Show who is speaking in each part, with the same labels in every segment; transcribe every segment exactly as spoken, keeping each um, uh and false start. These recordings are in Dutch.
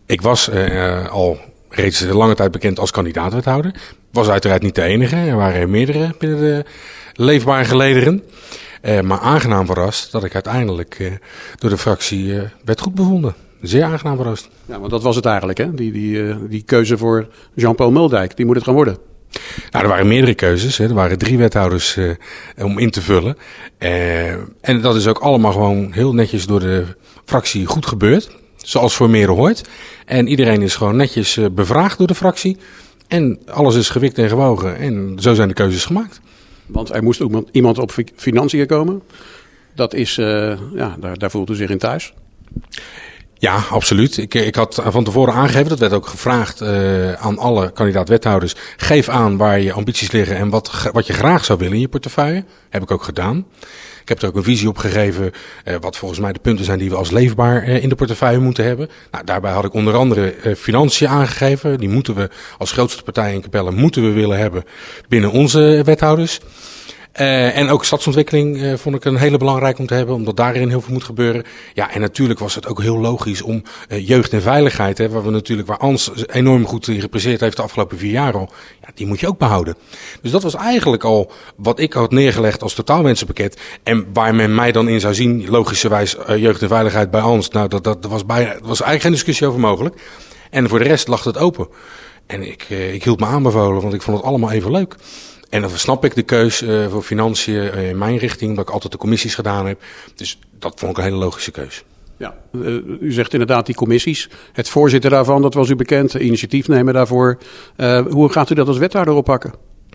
Speaker 1: Ik was uh, al reeds lange tijd bekend als kandidaat-wethouder. Was uiteraard niet de enige. Er waren meerdere binnen de leefbare gelederen. Uh, maar aangenaam verrast dat ik uiteindelijk uh, door de fractie uh, werd goed bevonden. Zeer aangenaam verrast.
Speaker 2: Ja, want dat was het eigenlijk, hè? Die, die, uh, die keuze voor Jean-Paul Muldijk, die moet het gaan worden.
Speaker 1: Nou, er waren meerdere keuzes. Hè. Er waren drie wethouders uh, om in te vullen. Uh, en dat is ook allemaal gewoon heel netjes door de fractie goed gebeurd. Zoals formeren hoort. En iedereen is gewoon netjes uh, bevraagd door de fractie. En alles is gewikt en gewogen. En zo zijn de keuzes gemaakt.
Speaker 2: Want er moest ook iemand op financiën komen. Dat is, uh, ja, daar, daar voelt u zich in thuis.
Speaker 1: Ja, absoluut. Ik, ik had van tevoren aangegeven, dat werd ook gevraagd uh, aan alle kandidaat-wethouders. Geef aan waar je ambities liggen en wat, wat je graag zou willen in je portefeuille. Heb ik ook gedaan. Ik heb er ook een visie op gegeven uh, wat volgens mij de punten zijn die we als leefbaar uh, in de portefeuille moeten hebben. Nou, daarbij had ik onder andere uh, financiën aangegeven. Die moeten we als grootste partij in Capelle moeten we willen hebben binnen onze wethouders. Uh, en ook stadsontwikkeling uh, vond ik een hele belangrijk om te hebben, omdat daarin heel veel moet gebeuren. Ja, en natuurlijk was het ook heel logisch om uh, jeugd en veiligheid, hè, waar we natuurlijk, waar Ans enorm goed in gepresteerd heeft de afgelopen vier jaar al, ja, die moet je ook behouden. Dus dat was eigenlijk al wat ik had neergelegd als totaalwensenpakket. En waar men mij dan in zou zien, logischerwijs uh, jeugd en veiligheid bij Ans, nou, dat, dat was, bij, was eigenlijk geen discussie over mogelijk. En voor de rest lag het open. En ik, uh, ik hield me aanbevolen, want ik vond het allemaal even leuk. En dan snap ik de keus uh, voor financiën uh, in mijn richting, omdat ik altijd de commissies gedaan heb. Dus dat vond ik een hele logische keus.
Speaker 2: Ja, uh, u zegt inderdaad die commissies. Het voorzitter daarvan, dat was u bekend. Initiatief nemen daarvoor. Uh, hoe gaat u dat als wethouder oppakken?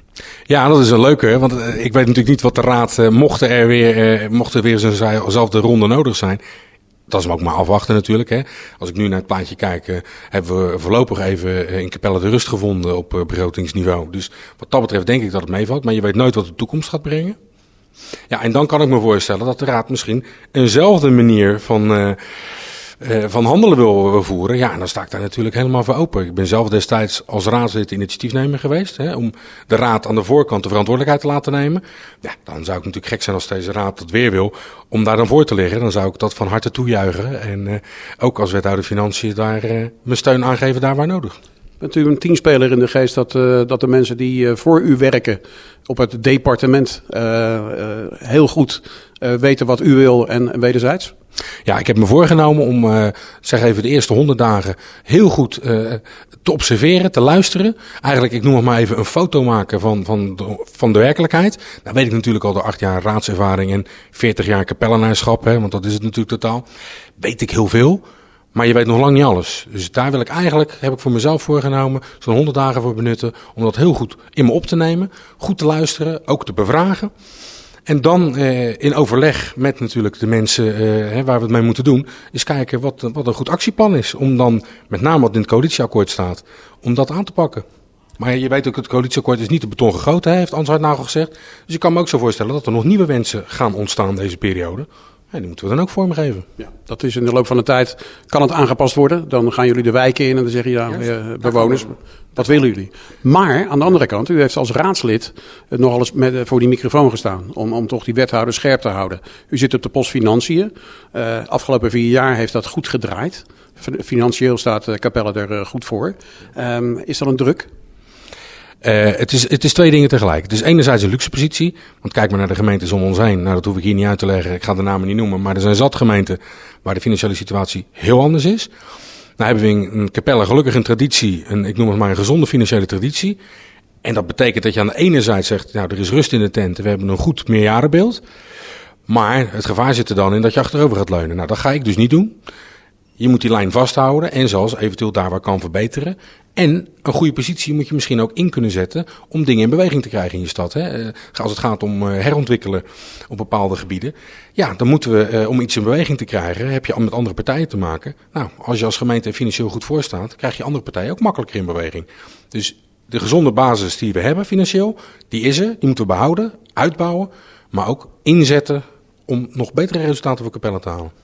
Speaker 1: Ja, dat is een leuke, want uh, ik weet natuurlijk niet wat de raad, uh, mochten er weer, uh, mochten er weer zo'nzelfde ronde nodig zijn. Dat is ook maar afwachten natuurlijk. Hè. Als ik nu naar het plaatje kijk, uh, hebben we voorlopig even uh, in Capelle de rust gevonden op uh, begrotingsniveau. Dus wat dat betreft denk ik dat het meevalt. Maar je weet nooit wat de toekomst gaat brengen. Ja, en dan kan ik me voorstellen dat de raad misschien eenzelfde manier van, uh, uh, van handelen wil, wil voeren. Ja, en dan sta ik daar natuurlijk helemaal voor open. Ik ben zelf destijds als raadslid initiatiefnemer geweest. Hè, om de raad aan de voorkant de verantwoordelijkheid te laten nemen. Ja, dan zou ik natuurlijk gek zijn als deze raad dat weer wil. Om daar dan voor te liggen, dan zou ik dat van harte toejuichen. En uh, ook als wethouder Financiën daar uh, mijn steun aangeven daar waar nodig.
Speaker 2: Bent u een teamspeler in de geest dat, uh, dat de mensen die uh, voor u werken op het departement uh, uh, heel goed uh, weten wat u wil en wederzijds?
Speaker 1: Ja, ik heb me voorgenomen om, uh, zeg even de eerste honderd dagen heel goed uh, te observeren, te luisteren. Eigenlijk, ik noem het maar even een foto maken van, van, de, van de werkelijkheid. Nou weet ik natuurlijk al door acht jaar raadservaring en veertig jaar kapellenaarschap, hè, want dat is het natuurlijk totaal. Weet ik heel veel. Maar je weet nog lang niet alles. Dus daar wil ik eigenlijk, heb ik voor mezelf voorgenomen, zo'n honderd dagen voor benutten. Om dat heel goed in me op te nemen. Goed te luisteren, ook te bevragen. En dan eh, in overleg met natuurlijk de mensen eh, hè, waar we het mee moeten doen. Is kijken wat, wat een goed actieplan is. Om dan, met name wat in het coalitieakkoord staat, om dat aan te pakken. Maar je weet ook, het coalitieakkoord is niet de beton gegoten, hè, heeft Ans Hardnagel gezegd. Dus ik kan me ook zo voorstellen dat er nog nieuwe wensen gaan ontstaan deze periode. Ja, die moeten we dan ook vormgeven.
Speaker 2: Ja, dat is in de loop van de tijd, kan het aangepast worden. Dan gaan jullie de wijken in en dan zeggen ja, ja, bewoners, wat willen jullie? Maar aan de andere kant, u heeft als raadslid nogal eens met, voor die microfoon gestaan. Om, om toch die wethouder scherp te houden. U zit op de post Financiën. Uh, afgelopen vier jaar heeft dat goed gedraaid. Financieel staat Capelle er uh, goed voor. Um, is dat een druk?
Speaker 1: Uh, het, is, het is twee dingen tegelijk. Het is enerzijds een luxe positie. Want kijk maar naar de gemeentes om ons heen. Nou, dat hoef ik hier niet uit te leggen. Ik ga de namen niet noemen. Maar er zijn zat gemeenten waar de financiële situatie heel anders is. Nou hebben we in, in Capelle gelukkig een traditie. Een, ik noem het maar een gezonde financiële traditie. En dat betekent dat je aan de ene zijde zegt, nou, er is rust in de tent. We hebben een goed meerjarenbeeld. Maar het gevaar zit er dan in dat je achterover gaat leunen. Nou, dat ga ik dus niet doen. Je moet die lijn vasthouden en zelfs eventueel daar waar kan verbeteren. En een goede positie moet je misschien ook in kunnen zetten om dingen in beweging te krijgen in je stad. Hè. Als het gaat om herontwikkelen op bepaalde gebieden. Ja, dan moeten we, om iets in beweging te krijgen, heb je met andere partijen te maken. Nou, als je als gemeente financieel goed voor staat, krijg je andere partijen ook makkelijker in beweging. Dus de gezonde basis die we hebben financieel, die is er. Die moeten we behouden, uitbouwen, maar ook inzetten om nog betere resultaten voor Capelle te halen.